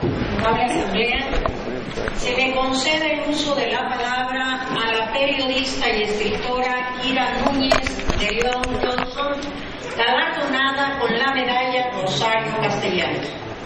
Amable Asamblea, se me concede el uso de la palabra a la periodista y escritora Ira Núñez de León Johnson, galardonada con la medalla Rosario Castellanos.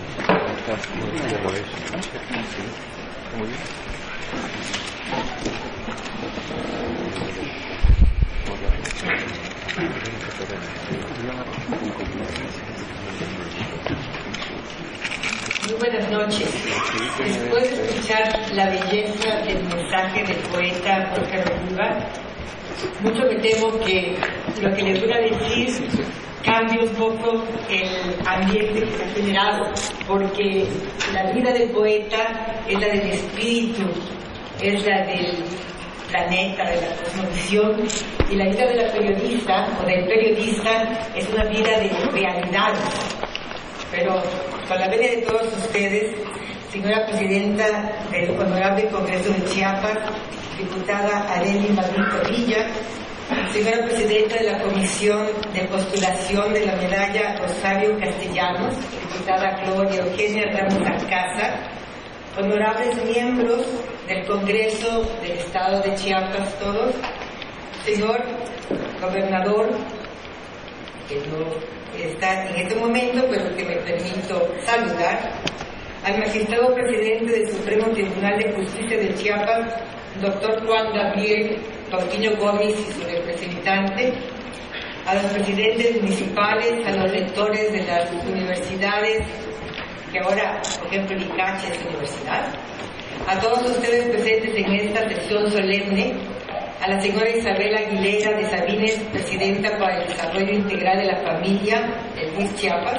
Muy buenas noches. Después de escuchar la belleza del mensaje del poeta Jorge Rodríguez, mucho me temo que lo que les voy a decir cambie un poco el ambiente que se ha generado, porque la vida del poeta es la del espíritu, es la del planeta, de la cosmovisión, y la vida de la periodista o del periodista es una vida de realidades. Pero con la venia de todos ustedes, señora presidenta del Honorable Congreso de Chiapas, diputada Arely Madrid Padilla, señora presidenta de la Comisión de Postulación de la Medalla Rosario Castellanos, diputada Gloria Eugenia Ramos Alcázar, honorables miembros del Congreso del Estado de Chiapas todos, señor gobernador, que no está en este momento, pero que me permito saludar, al magistrado presidente del Supremo Tribunal de Justicia de Chiapas, doctor Juan Gabriel Pautiño Gómez y su representante, a los presidentes municipales, a los rectores de las universidades, que ahora, por ejemplo, el ICACHE es universidad, a todos ustedes presentes en esta sesión solemne, a la señora Isabel Aguilera de Sabines, presidenta para el Desarrollo Integral de la Familia del MIS Chiapas,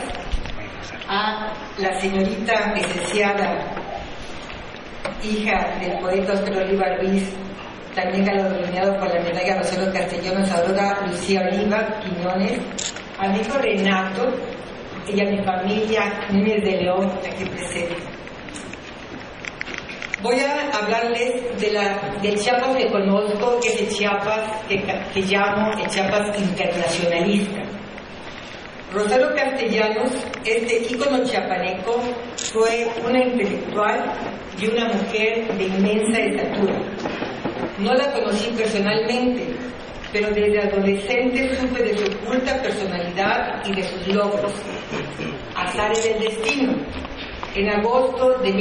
a la señorita licenciada, hija del poeta Óscar Oliva Ruiz, también galardonado por la medalla Rosario Castellanos, Aurora Lucía Oliva Quiñones, a mi hijo Renato y a mi familia Núñez de León, aquí presente. Voy a hablarles del Chiapas que conozco, que es el Chiapas que llamo el Chiapas internacionalista. Rosario Castellanos, este ícono chiapaneco, fue una intelectual y una mujer de inmensa estatura. No la conocí personalmente, pero desde adolescente supe de su oculta personalidad y de sus logros. Azares del destino. En agosto de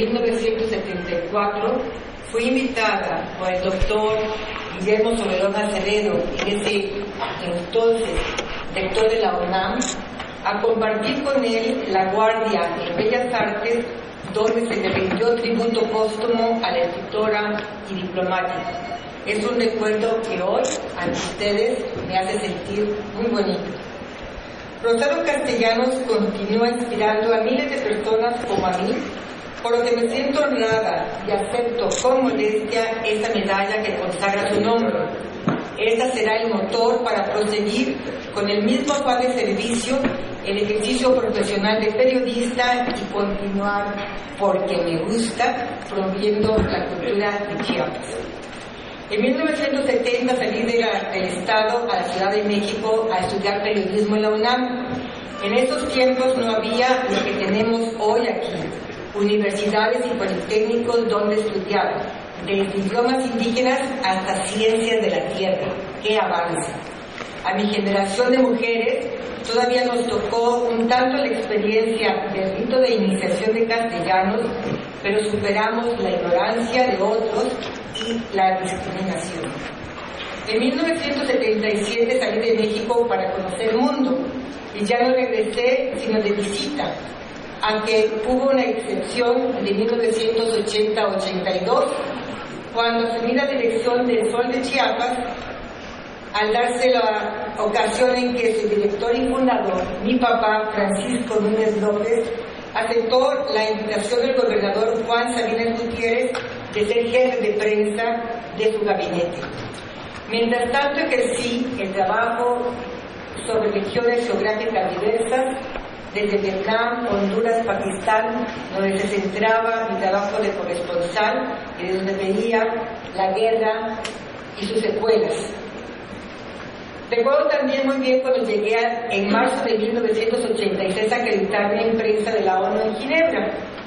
1974 fui invitada por el doctor Guillermo Soberón Acevedo, ese entonces rector de la UNAM, a compartir con él la guardia en Bellas Artes, donde se le rindió tributo póstumo a la escritora y diplomática. Es un recuerdo que hoy, ante ustedes, me hace sentir muy bonito. Rosario Castellanos continúa inspirando a miles de personas como a mí, por lo que me siento honrada y acepto con modestia esta medalla que consagra su nombre. Esta será el motor para proseguir con el mismo afán de servicio el ejercicio profesional de periodista y continuar, porque me gusta, promoviendo la cultura de Chiapas. En 1970 salí del Estado a la Ciudad de México a estudiar periodismo en la UNAM. En esos tiempos no había lo que tenemos hoy aquí, universidades y politécnicos donde estudiar, desde idiomas indígenas hasta ciencias de la tierra. ¡Qué avance! A mi generación de mujeres todavía nos tocó un tanto la experiencia del rito de iniciación de castellanos, pero superamos la ignorancia de otros y la discriminación. En 1977 salí de México para conocer el mundo y ya no regresé sino de visita, aunque hubo una excepción de 1980-82, cuando asumí la dirección del Sol de Chiapas, al darse la ocasión en que su director y fundador, mi papá Francisco Núñez López, aceptó la invitación del gobernador Juan Sabines Gutiérrez de ser jefe de prensa de su gabinete. Mientras tanto ejercí el trabajo sobre regiones geográficas diversas, desde Vietnam, Honduras, Pakistán, donde se centraba mi trabajo de corresponsal y donde veía la guerra y sus secuelas. Recuerdo también muy bien cuando llegué en marzo de 1986 a acreditarme en prensa de la ONU en Ginebra.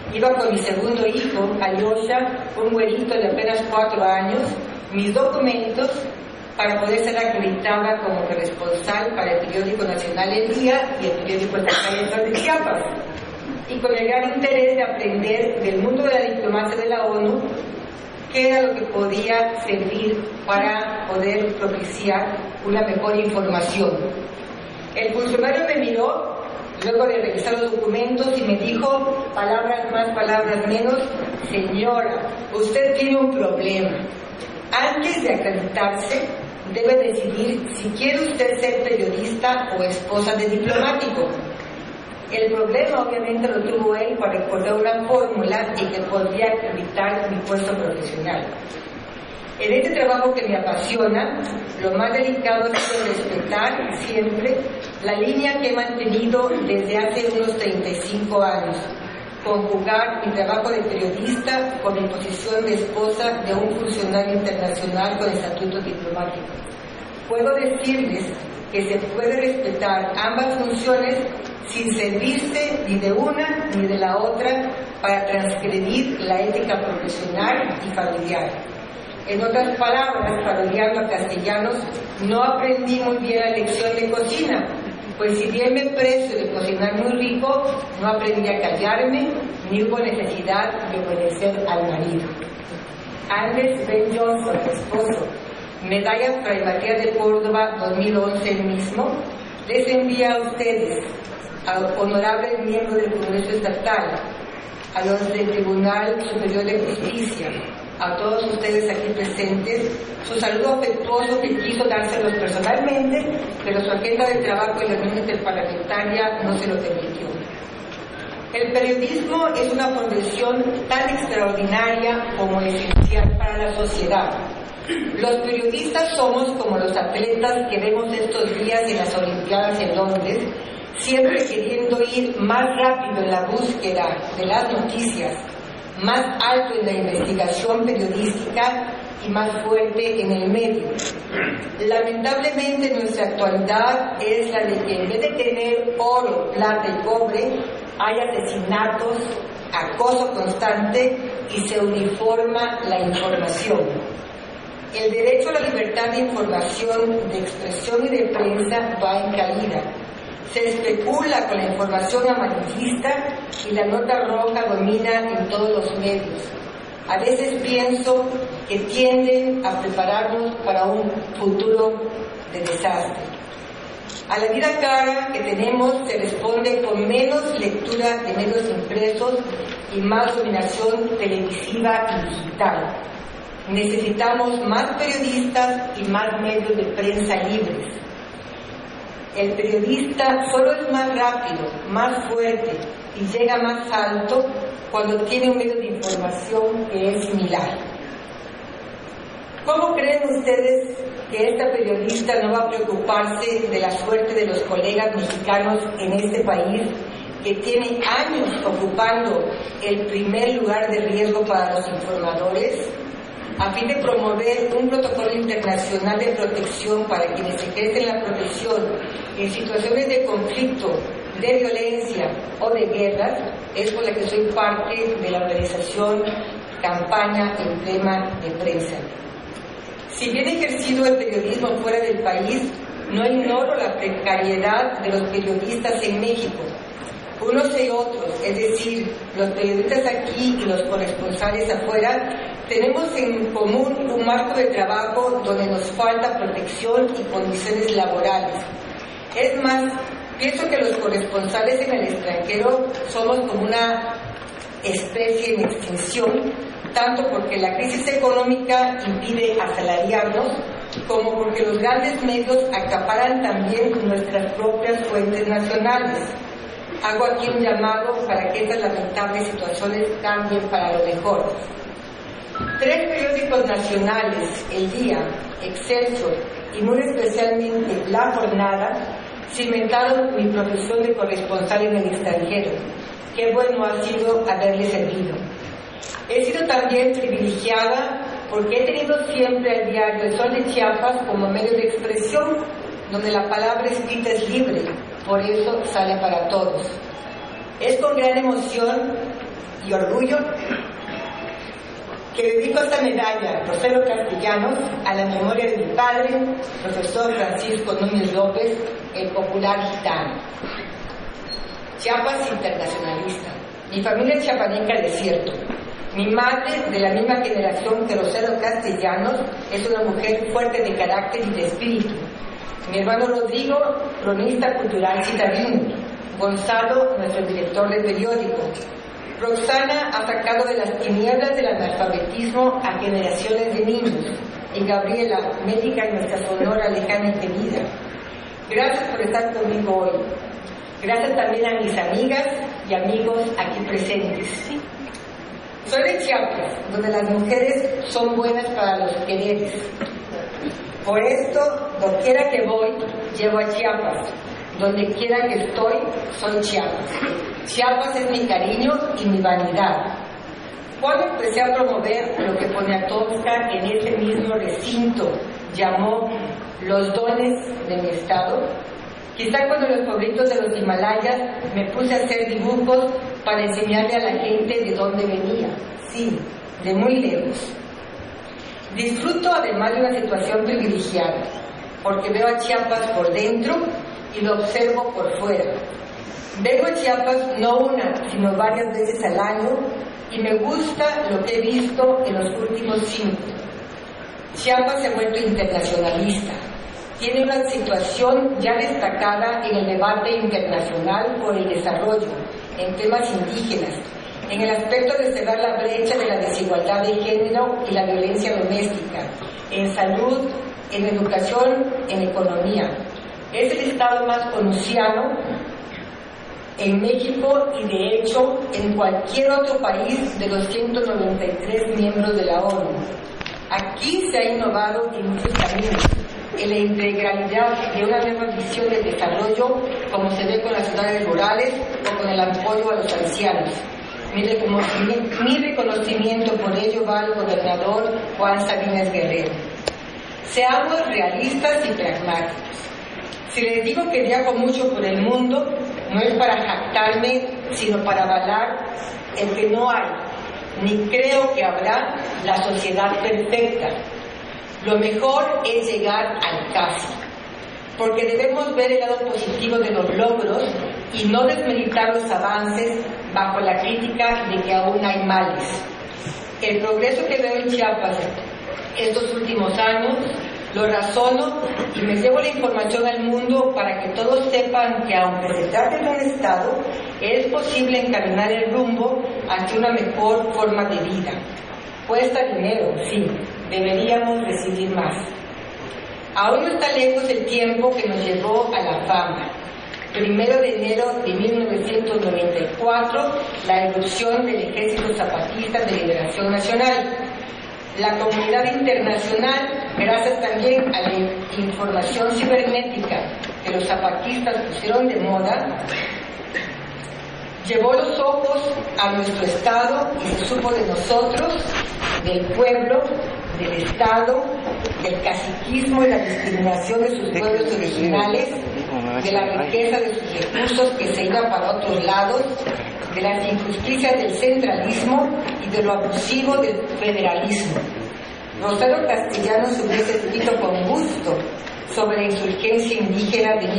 Iba con mi segundo hijo, Alyosha, un güerito de apenas 4 años, mis documentos para poder ser acreditada como corresponsal para el periódico nacional El Día y el periódico estatal de Chiapas. Y con el gran interés de aprender del mundo de la diplomacia de la ONU, qué era lo que podía servir para poder propiciar una mejor información. El funcionario me miró luego de revisar los documentos y me dijo, palabras más, palabras menos: señora, usted tiene un problema. Antes de acreditarse, debe decidir si quiere usted ser periodista o esposa de diplomático. El problema obviamente lo tuvo él para recordar una fórmula y que podría acreditar mi puesto profesional. En este trabajo que me apasiona, lo más delicado ha sido respetar siempre la línea que he mantenido desde hace unos 35 años, conjugar mi trabajo de periodista con mi posición de esposa de un funcionario internacional con estatuto diplomático. Puedo decirles que se puede respetar ambas funciones sin servirse ni de una ni de la otra para transgredir la ética profesional y familiar. En otras palabras, parodiando a Castellanos, no aprendí muy bien la lección de cocina, pues si bien me precio de cocinar muy rico, no aprendí a callarme, ni hubo necesidad de obedecer al marido. Andrés Ben Johnson, esposo, medalla Fray Matías de Córdoba 2011 el mismo, les envía a ustedes, a honorables miembros del Congreso Estatal, a los del Tribunal Superior de Justicia, a todos ustedes aquí presentes, su saludo afectuoso que quiso dárselos personalmente, pero su agenda de trabajo y la reunión interparlamentaria no se lo permitió. El periodismo es una profesión tan extraordinaria como esencial para la sociedad. Los periodistas somos como los atletas que vemos estos días en las Olimpiadas en Londres, siempre queriendo ir más rápido en la búsqueda de las noticias, más alto en la investigación periodística y más fuerte en el medio. Lamentablemente nuestra actualidad es la de que en vez de tener oro, plata y cobre, hay asesinatos, acoso constante y se uniforma la información. El derecho a la libertad de información, de expresión y de prensa va en caída. Se especula con la información amarillista y la nota roja domina en todos los medios. A veces pienso que tienden a prepararnos para un futuro de desastre. A la vida cara que tenemos se responde con menos lectura de medios impresos y más dominación televisiva y digital. Necesitamos más periodistas y más medios de prensa libres. El periodista solo es más rápido, más fuerte y llega más alto cuando tiene un medio de información que es similar. ¿Cómo creen ustedes que esta periodista no va a preocuparse de la suerte de los colegas mexicanos en este país que tiene años ocupando el primer lugar de riesgo para los informadores? A fin de promover un protocolo internacional de protección para quienes ejercen la profesión en situaciones de conflicto, de violencia o de guerras, es por la que soy parte de la organización Campaña Emblema de Prensa. Si bien he ejercido el periodismo fuera del país, no ignoro la precariedad de los periodistas en México. Unos y otros, es decir, los periodistas aquí y los corresponsales afuera, tenemos en común un marco de trabajo donde nos falta protección y condiciones laborales. Es más, pienso que los corresponsales en el extranjero somos como una especie en extinción, tanto porque la crisis económica impide asalariarnos, como porque los grandes medios acaparan también nuestras propias fuentes nacionales. Hago aquí un llamado para que estas lamentables situaciones cambien para lo mejor. 3 periódicos nacionales, El Día, Excelsior y muy especialmente La Jornada, cimentaron mi profesión de corresponsal en el extranjero. Qué bueno ha sido haberle servido. He sido también privilegiada porque he tenido siempre el diario El Sol de Chiapas como medio de expresión, donde la palabra escrita es libre, por eso sale para todos. Es con gran emoción y orgullo que dedico esta medalla, Rosero Castellanos, a la memoria de mi padre, profesor Francisco Núñez López, el popular gitano. Chiapas internacionalista. Mi familia es chiapaneca de cierto. Mi madre, de la misma generación que Rosero Castellanos, es una mujer fuerte de carácter y de espíritu. Mi hermano Rodrigo, cronista cultural citadino. Gonzalo, nuestro director de periódico. Roxana ha sacado de las tinieblas del analfabetismo a generaciones de niños. Y Gabriela, médica en nuestra Sonora lejana y querida. Gracias por estar conmigo hoy. Gracias también a mis amigas y amigos aquí presentes. Soy de Chiapas, donde las mujeres son buenas para los quereres. Por esto, doquiera que voy, llevo a Chiapas. Donde quiera que estoy, soy Chiapas. Chiapas es mi cariño y mi vanidad. Cuando empecé a promover lo que Poniatowska en ese mismo recinto llamó los dones de mi estado, quizá cuando los pueblitos de los Himalayas me puse a hacer dibujos para enseñarle a la gente de dónde venía. Sí, de muy lejos. Disfruto además de una situación privilegiada, porque veo a Chiapas por dentro y lo observo por fuera. Vengo a Chiapas no una, sino varias veces al año y me gusta lo que he visto en los últimos 5. Chiapas se ha vuelto internacionalista. Tiene una situación ya destacada en el debate internacional por el desarrollo, en temas indígenas, en el aspecto de cerrar la brecha de la desigualdad de género y la violencia doméstica, en salud, en educación, en economía. Es el estado más onusiano en México y de hecho en cualquier otro país de los 193 miembros de la ONU. Aquí se ha innovado en muchos caminos, en la integralidad de una nueva visión del desarrollo, como se ve con las ciudades rurales o con el apoyo a los ancianos. Mi reconocimiento por ello va al gobernador Juan Sabines Guerrero. Seamos realistas y pragmáticos. Si les digo que viajo mucho por el mundo, no es para jactarme, sino para avalar el que no hay, ni creo que habrá la sociedad perfecta. Lo mejor es llegar al casi, porque debemos ver el lado positivo de los logros y no desmeritar los avances bajo la crítica de que aún hay males. El progreso que veo en Chiapas estos últimos años lo razono y me llevo la información al mundo para que todos sepan que aunque se trate de un Estado, es posible encaminar el rumbo hacia una mejor forma de vida. Cuesta dinero, sí, deberíamos recibir más. Aún no está lejos el tiempo que nos llevó a la fama. 1 de enero de 1994, la erupción del Ejército Zapatista de Liberación Nacional. La comunidad internacional, gracias también a la información cibernética que los zapatistas pusieron de moda, llevó los ojos a nuestro Estado y se supo de nosotros, del pueblo, del Estado, del caciquismo y la discriminación de sus pueblos originales, de la riqueza de sus recursos que se iba para otros lados, de las injusticias del centralismo y de lo abusivo del federalismo. Rosero Castellanos hubiese escrito con gusto sobre la insurgencia indígena de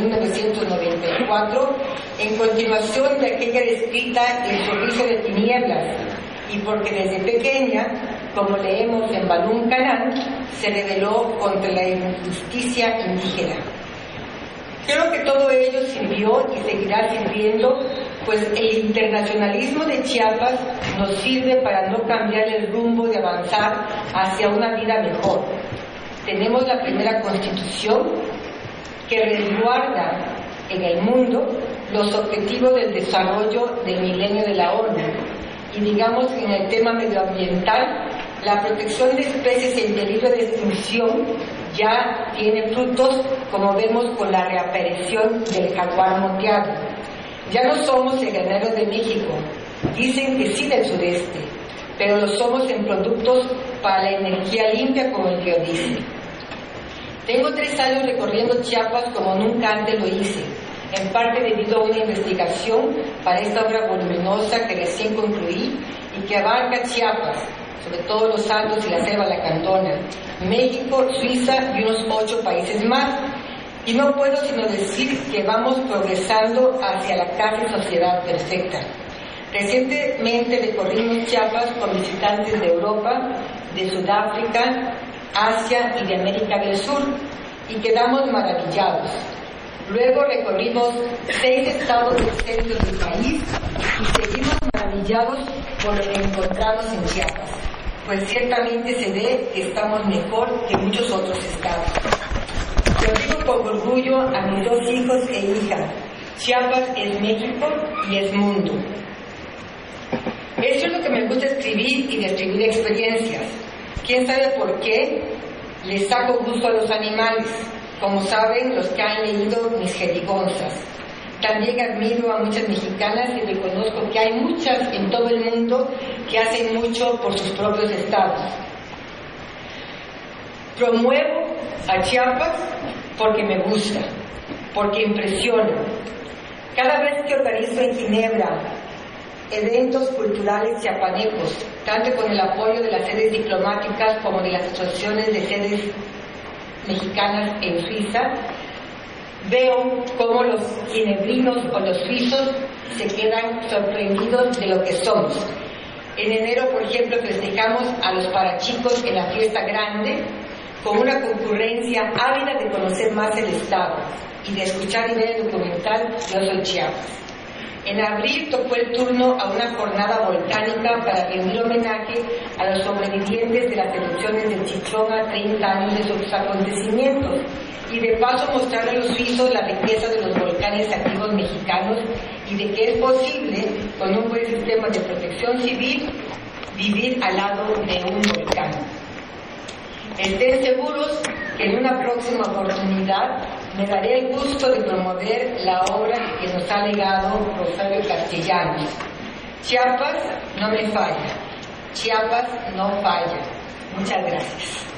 1994, en continuación de aquella descrita en Servicio de Tinieblas, y porque desde pequeña, como leemos en Balún Canán, se rebeló contra la injusticia indígena. Creo que todo ello sirvió y seguirá sirviendo, pues el internacionalismo de Chiapas nos sirve para no cambiar el rumbo de avanzar hacia una vida mejor. Tenemos la primera constitución que resguarda en el mundo los objetivos del desarrollo del milenio de la ONU. Y digamos que en el tema medioambiental, la protección de especies en peligro de extinción ya tiene frutos, como vemos con la reaparición del jaguar moteado. Ya no somos el granero de México, dicen que sí del sureste, pero lo somos en productos para la energía limpia, como el biodiesel. Tengo 3 años recorriendo Chiapas como nunca antes lo hice. en parte debido a una investigación para esta obra voluminosa que recién concluí y que abarca Chiapas, sobre todo los Altos y la Selva Lacandona, México, Suiza y unos 8 países más. Y no puedo sino decir que vamos progresando hacia la casi sociedad perfecta. Recientemente recorrimos Chiapas con visitantes de Europa, de Sudáfrica, Asia y de América del Sur, y quedamos maravillados. Luego recorrimos 6 estados del centro del país y seguimos maravillados por lo que encontramos en Chiapas, pues ciertamente se ve que estamos mejor que muchos otros estados. Lo digo con orgullo a mis 2 hijos e hija: Chiapas es México y es mundo. Eso es lo que me gusta escribir y describir experiencias. ¿Quién sabe por qué les saco gusto a los animales? Como saben los que han leído mis jerigonzas. También admiro a muchas mexicanas y reconozco que hay muchas en todo el mundo que hacen mucho por sus propios estados. Promuevo a Chiapas porque me gusta, porque impresiona. Cada vez que organizo en Ginebra eventos culturales chiapanecos, tanto con el apoyo de las sedes diplomáticas como de las asociaciones de sedes mexicanas en Suiza, veo cómo los ginebrinos o los suizos se quedan sorprendidos de lo que somos. En enero, por ejemplo, festejamos a los parachicos en la fiesta grande, con una concurrencia ávida de conocer más el estado y de escuchar y ver el documental Yo Soy Chiapas. En abril tocó el turno a una jornada volcánica para rendir homenaje a los sobrevivientes de las erupciones del Chichón a 30 años de sus acontecimientos y de paso mostrar a los suizos la riqueza de los volcanes activos mexicanos y de que es posible, con un buen sistema de protección civil, vivir al lado de un volcán. Estén seguros que en una próxima oportunidad me daré el gusto de promover la obra que nos ha legado Rosario Castellanos. Chiapas no me falla, Chiapas no falla. Muchas gracias.